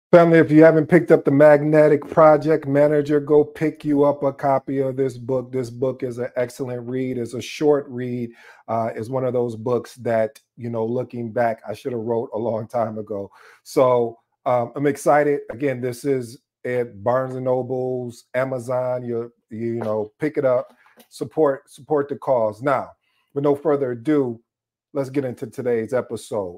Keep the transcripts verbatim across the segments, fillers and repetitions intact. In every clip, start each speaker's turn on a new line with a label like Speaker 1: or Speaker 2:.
Speaker 1: Family, if you haven't picked up the Magnetic Project Manager, go pick you up a copy of this book. This book is an excellent read. It's a short read. Uh, it's one of those books that, you know, looking back, I should have wrote a long time ago. So um, I'm excited. Again, this is at Barnes and Nobles, Amazon. You you know, pick it up, support support the cause. Now, with no further ado, let's get into today's episode.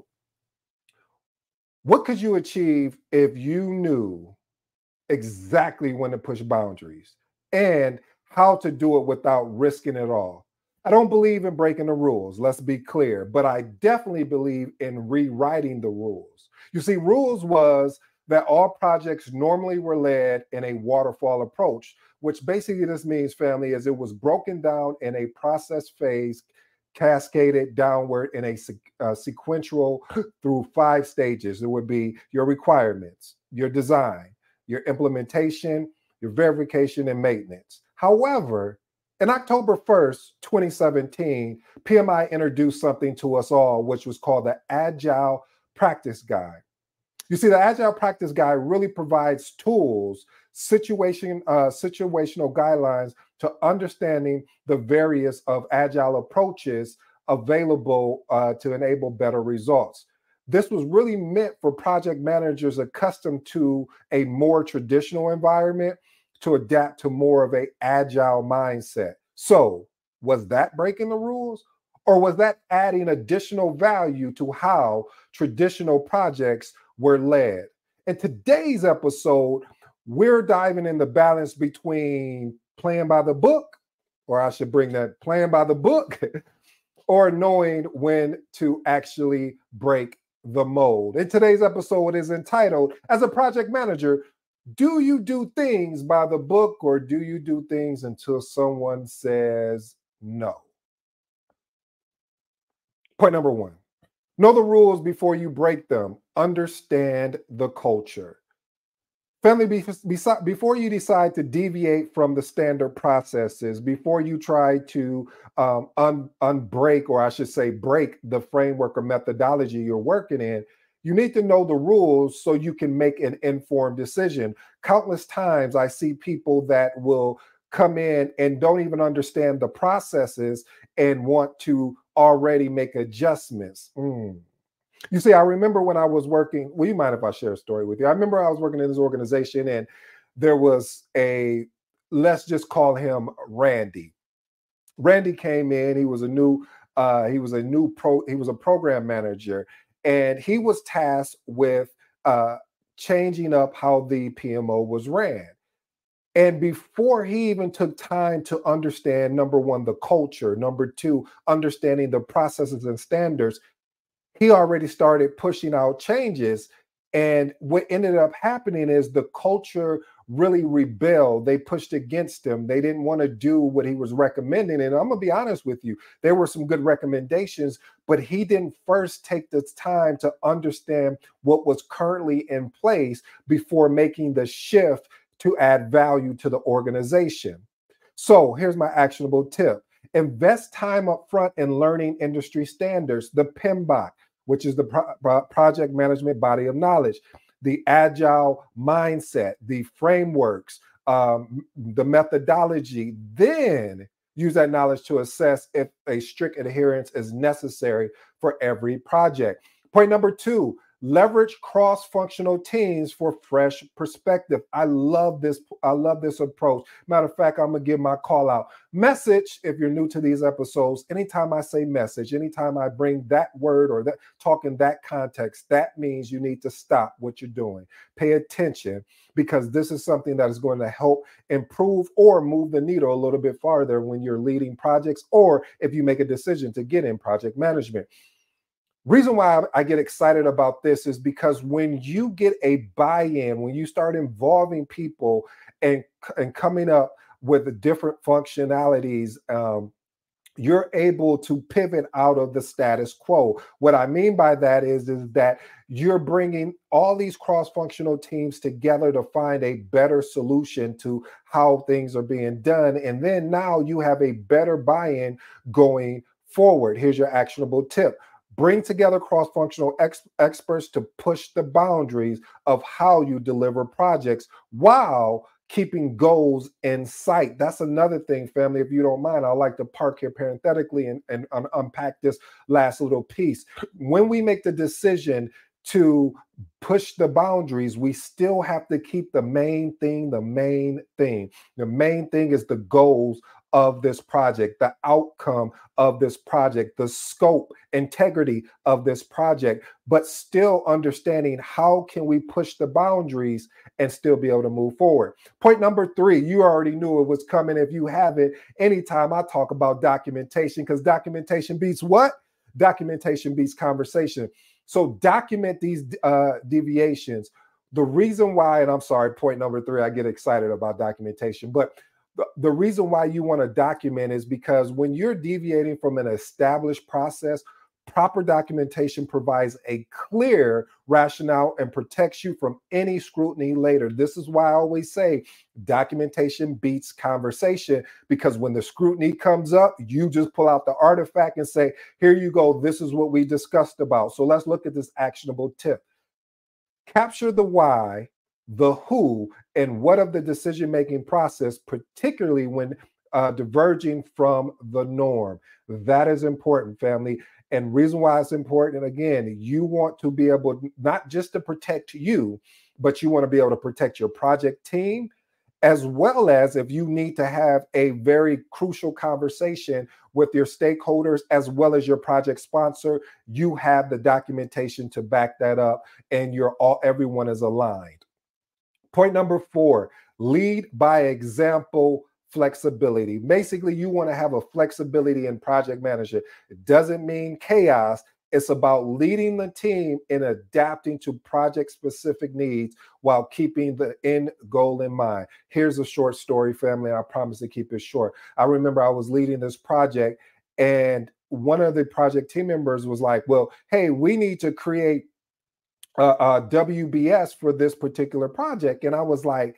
Speaker 1: What could you achieve if you knew exactly when to push boundaries and how to do it without risking it all? I don't believe in breaking the rules, let's be clear, but I definitely believe in rewriting the rules. You see, rules was that all projects normally were led in a waterfall approach, which basically this means, family, is it was broken down in a process phase, cascaded downward in a uh, sequential through five stages. It would be your requirements, your design, your implementation, your verification, and maintenance. However, in October first, twenty seventeen, P M I introduced something to us all, which was called the Agile Practice Guide. You see, the Agile Practice Guide really provides tools, situation, uh, situational guidelines to understanding the various of Agile approaches available uh, to enable better results. This was really meant for project managers accustomed to a more traditional environment to adapt to more of a agile mindset. So, was that breaking the rules? Or was that adding additional value to how traditional projects were led? In today's episode, we're diving in the balance between playing by the book, or I should bring that playing by the book, or knowing when to actually break the mold. In today's episode, it is entitled, As a Project Manager, do you do things by the book or do you do things until someone says no? Point number one, know the rules before you break them. Understand the culture. Family, before you decide to deviate from the standard processes, before you try to um, un, unbreak, or I should say break the framework or methodology you're working in, you need to know the rules so you can make an informed decision. Countless times I see people that will come in and don't even understand the processes and want to already make adjustments. Mm. You see, I remember when I was working, will you mind if I share a story with you? I remember I was working in this organization and there was a, let's just call him Randy. Randy came in, he was a new, uh, he was a new pro, he was a program manager, and he was tasked with uh, changing up how the P M O was ran. And before he even took time to understand, number one, the culture, number two, understanding the processes and standards, he already started pushing out changes. And what ended up happening is the culture really rebelled. They pushed against him. They didn't want to do what he was recommending. And I'm going to be honest with you, there were some good recommendations, but he didn't first take the time to understand what was currently in place before making the shift to add value to the organization. So here's my actionable tip. Invest time up front in learning industry standards, the P M B O K, which is the pro- project management body of knowledge, the agile mindset, the frameworks, um, the methodology. Then use that knowledge to assess if a strict adherence is necessary for every project. Point number two, leverage cross-functional teams for fresh perspective. I love this. I love this approach. Matter of fact, I'm gonna give my call out. Message, if you're new to these episodes, anytime I say message, anytime I bring that word or that talk in that context, that means you need to stop what you're doing. Pay attention, because this is something that is going to help improve or move the needle a little bit farther when you're leading projects, or if you make a decision to get in project management. Reason why I get excited about this is because when you get a buy-in, when you start involving people and, and coming up with different functionalities, um, you're able to pivot out of the status quo. What I mean by that is, is that you're bringing all these cross-functional teams together to find a better solution to how things are being done. And then now you have a better buy-in going forward. Here's your actionable tip. Bring together cross-functional ex experts to push the boundaries of how you deliver projects while keeping goals in sight. That's another thing, family. If you don't mind, I'd like to park here parenthetically and, and un unpack this last little piece. When we make the decision to push the boundaries, we still have to keep the main thing, the main thing. The main thing is the goals of this project, the outcome of this project, the scope, integrity of this project, but still understanding how can we push the boundaries and still be able to move forward. Point number three, you already knew it was coming. If you haven't, anytime I talk about documentation, because documentation beats what? Documentation beats conversation. So document these uh, deviations. The reason why, and I'm sorry, point number three, I get excited about documentation, but the, the reason why you want to document is because when you're deviating from an established process, proper documentation provides a clear rationale and protects you from any scrutiny later. This is why I always say documentation beats conversation, because when the scrutiny comes up, you just pull out the artifact and say, here you go, this is what we discussed about. So let's look at this actionable tip. Capture the why, the who, and what of the decision-making process, particularly when uh, diverging from the norm. That is important, family. And reason why it's important, again, you want to be able not just to protect you, but you want to be able to protect your project team, as well as if you need to have a very crucial conversation with your stakeholders, as well as your project sponsor, you have the documentation to back that up, and you're all, everyone is aligned. Point number four, lead by example. Flexibility. Basically, you want to have a flexibility in project management. It doesn't mean chaos. It's about leading the team in adapting to project specific needs while keeping the end goal in mind. Here's a short story, family. I promise to keep it short. I remember I was leading this project, and one of the project team members was like, well, hey, we need to create a, a W B S for this particular project. And I was like,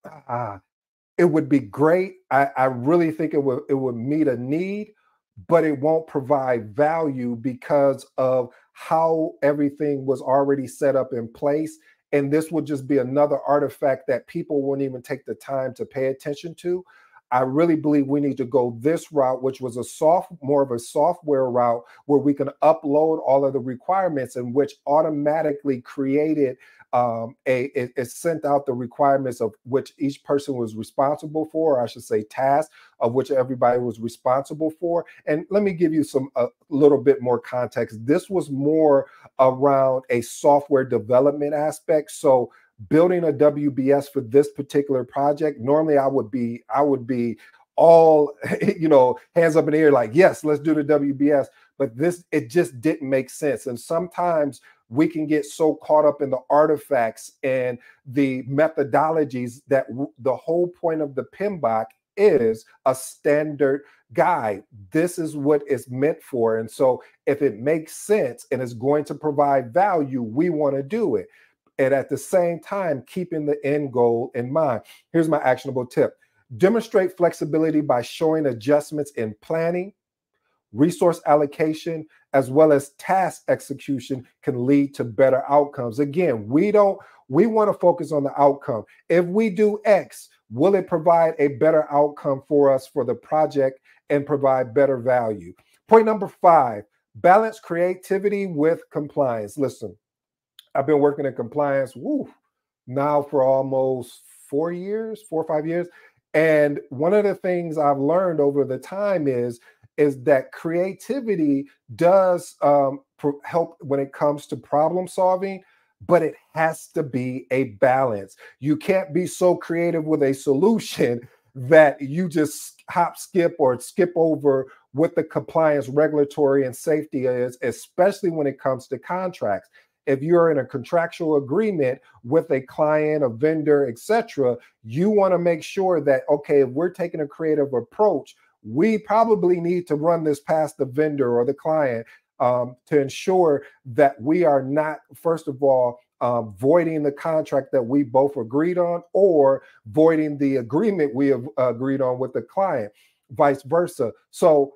Speaker 1: ah, it would be great. I, I really think it would, it would meet a need, but it won't provide value because of how everything was already set up in place. And this would just be another artifact that people won't even take the time to pay attention to. I really believe we need to go this route, which was a soft, more of a software route where we can upload all of the requirements, and which automatically created um, a, it, it sent out the requirements of which each person was responsible for, or I should say tasks of which everybody was responsible for. And let me give you some, a little bit more context. This was more around a software development aspect. So building a W B S for this particular project, normally I would be, I would be all, you know, hands up in the air, like, yes, let's do the W B S. But this, it just didn't make sense. And sometimes we can get so caught up in the artifacts and the methodologies that w- the whole point of the P M B O K is a standard guide. This is what it's meant for. And so if it makes sense and is going to provide value, we want to do it. And at the same time, keeping the end goal in mind. Here's my actionable tip. Demonstrate flexibility by showing adjustments in planning, resource allocation, as well as task execution can lead to better outcomes. Again, we don't, we want to focus on the outcome. If we do X, will it provide a better outcome for us for the project and provide better value? Point number five, balance creativity with compliance. Listen, I've been working in compliance woo, now for almost four years, four or five years. And one of the things I've learned over the time is, is that creativity does um, help when it comes to problem solving, but it has to be a balance. You can't be so creative with a solution that you just hop, skip, or skip over what the compliance, regulatory, and safety is, especially when it comes to contracts. If you're in a contractual agreement with a client, a vendor, et cetera, you want to make sure that, okay, if we're taking a creative approach, we probably need to run this past the vendor or the client um, to ensure that we are not, first of all, um, voiding the contract that we both agreed on, or voiding the agreement we have agreed on with the client, vice versa. So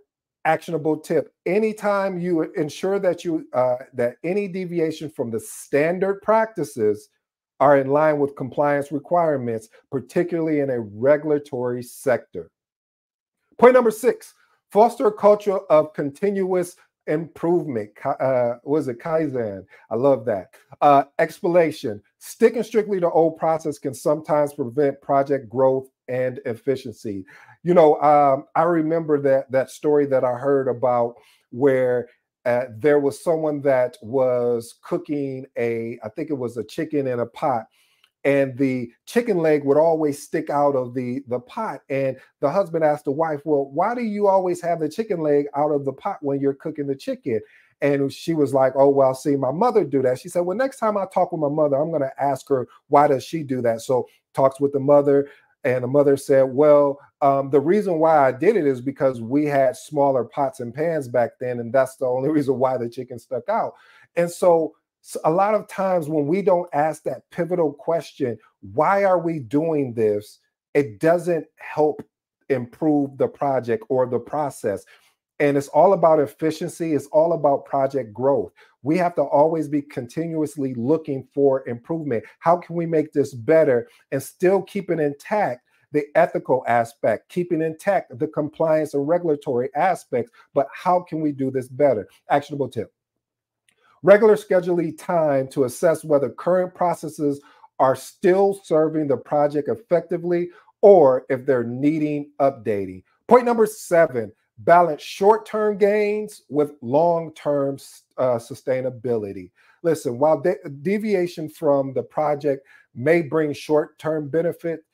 Speaker 1: Actionable tip: anytime you ensure that you uh, that any deviation from the standard practices are in line with compliance requirements, particularly in a regulatory sector. Point number six: foster a culture of continuous improvement. Uh, was it Kaizen? I love that. Uh, explanation: sticking strictly to old process can sometimes prevent project growth and efficiency. You know, um, I remember that that story that I heard about where uh, there was someone that was cooking a, I think it was a chicken in a pot, and the chicken leg would always stick out of the the pot. And the husband asked the wife, well, why do you always have the chicken leg out of the pot when you're cooking the chicken? And she was like, oh, well, see my mother do that. She said, well, next time I talk with my mother, I'm going to ask her, why does she do that? So talks with the mother, and the mother said, well, um, the reason why I did it is because we had smaller pots and pans back then, and that's the only reason why the chicken stuck out. And so So a lot of times when we don't ask that pivotal question, why are we doing this? It doesn't help improve the project or the process. And it's all about efficiency. It's all about project growth. We have to always be continuously looking for improvement. How can we make this better and still keeping intact the ethical aspect, keeping intact the compliance and regulatory aspects, but how can we do this better? Actionable tip: regular scheduling time to assess whether current processes are still serving the project effectively or if they're needing updating. Point number seven: balance short-term gains with long-term uh, sustainability. Listen, while de deviation from the project may bring short-term benefit,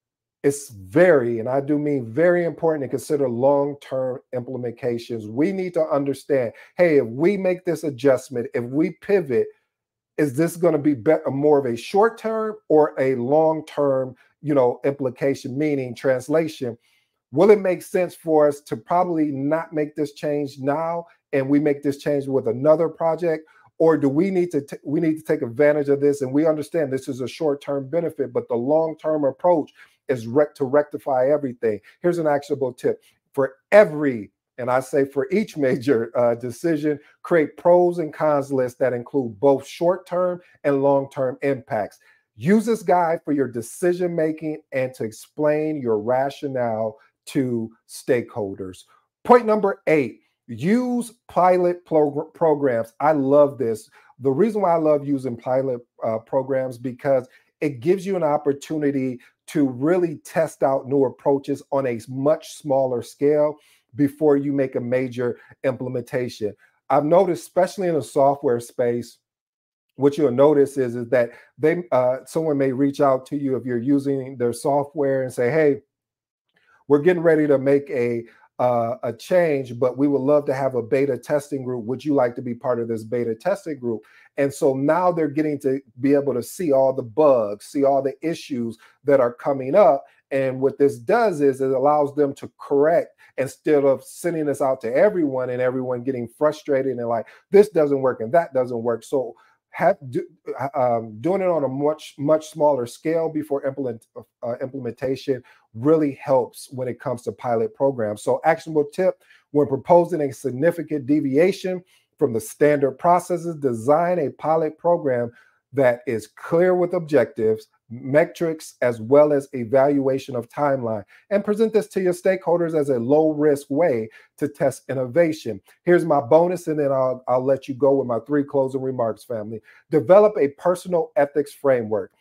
Speaker 1: it's very, and I do mean very important to consider long-term implications. We need to understand, hey, if we make this adjustment, if we pivot, is this going to be better, more of a short-term or a long-term, you know, implication, meaning translation? Will it make sense for us to probably not make this change now and we make this change with another project? Or do we need to we need to take advantage of this? And we understand this is a short-term benefit, but the long-term approach is rec to rectify everything. Here's an actionable tip: for every, and I say for each major uh, decision, create pros and cons lists that include both short-term and long-term impacts. Use this guide for your decision making and to explain your rationale to stakeholders. Point number eight: use pilot progr programs. I love this. The reason why I love using pilot uh, programs, because it gives you an opportunity to really test out new approaches on a much smaller scale before you make a major implementation. I've noticed, especially in the software space, what you'll notice is, is that they uh, someone may reach out to you if you're using their software and say, hey, we're getting ready to make a uh, a change, but we would love to have a beta testing group. Would you like to be part of this beta testing group? And so now they're getting to be able to see all the bugs, see all the issues that are coming up. And what this does is it allows them to correct, instead of sending this out to everyone and everyone getting frustrated and like, this doesn't work and that doesn't work. So have, do, um, doing it on a much, much smaller scale before implement, uh, implementation really helps when it comes to pilot programs. So actionable tip: when proposing a significant deviation from the standard processes, design a pilot program that is clear with objectives, metrics, as well as evaluation of timeline, and present this to your stakeholders as a low risk way to test innovation. Here's my bonus, and then I'll, I'll let you go with my three closing remarks, family. Develop a personal ethics framework.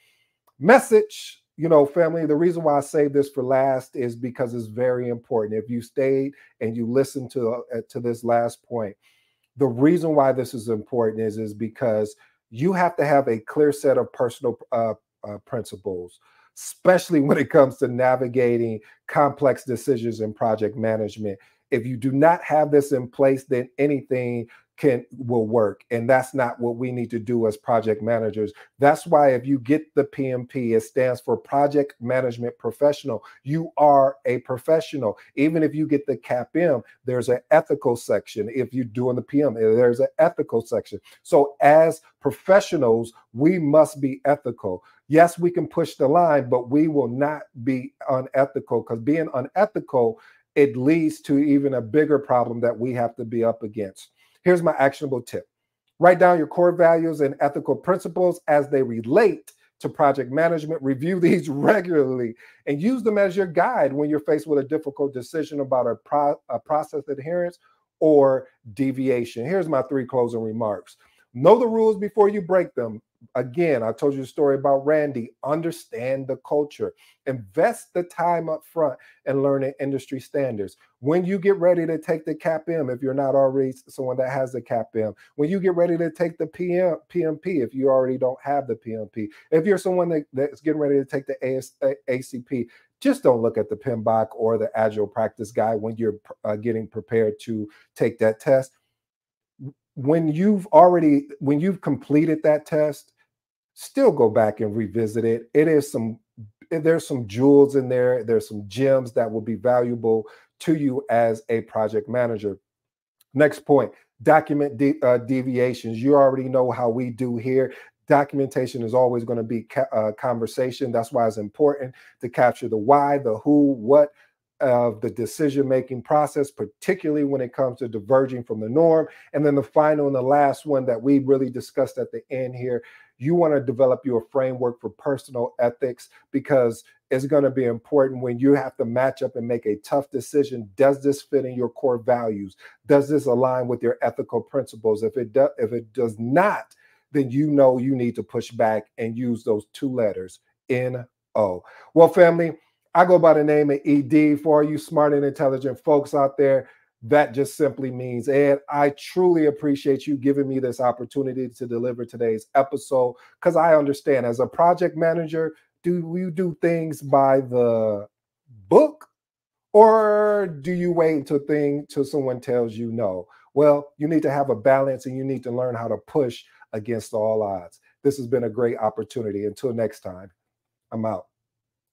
Speaker 1: Message, you know, family, the reason why I save this for last is because it's very important. If you stayed and you listened to, uh, to this last point, the reason why this is important is, is because you have to have a clear set of personal uh, uh, principles, especially when it comes to navigating complex decisions in project management. If you do not have this in place, then anything can will work. And that's not what we need to do as project managers. That's why if you get the P M P, it stands for Project Management Professional. You are a professional. Even if you get the C A P M, there's an ethical section. If you're doing the P M, there's an ethical section. So as professionals, we must be ethical. Yes, we can push the line, but we will not be unethical, because being unethical it leads to even a bigger problem that we have to be up against. Here's my actionable tip. Write down your core values and ethical principles as they relate to project management. Review these regularly and use them as your guide when you're faced with a difficult decision about a, pro- a process adherence or deviation. Here's my three closing remarks. Know the rules before you break them. Again, I told you a story about Randy. Understand the culture. Invest the time up front and learning industry standards. When you get ready to take the C A P M, if you're not already someone that has the C A P M, when you get ready to take the P M, P M P, if you already don't have the P M P, if you're someone that, that's getting ready to take the A S, A C P, just don't look at the P M B O K or the Agile Practice Guide when you're uh, getting prepared to take that test. When you've already, when you've completed that test, still go back and revisit it. It is some, there's some jewels in there. There's some gems that will be valuable to you as a project manager. Next point, document de- uh, deviations. You already know how we do here. Documentation is always going to be ca- uh, conversation. That's why it's important to capture the why, the who, what, of the decision-making process, particularly when it comes to diverging from the norm. And then the final and the last one that we really discussed at the end here, you want to develop your framework for personal ethics, because it's going to be important when you have to match up and make a tough decision. Does this fit in your core values? Does this align with your ethical principles? If it does, if it does not, then you know you need to push back and use those two letters, N O. Well, family, I go by the name of E D. For all you smart and intelligent folks out there, that just simply means Ed. I truly appreciate you giving me this opportunity to deliver today's episode, because I understand as a project manager, do you do things by the book, or do you wait until thing till someone tells you no? Well, you need to have a balance, and you need to learn how to push against all odds. This has been a great opportunity. Until next time, I'm out.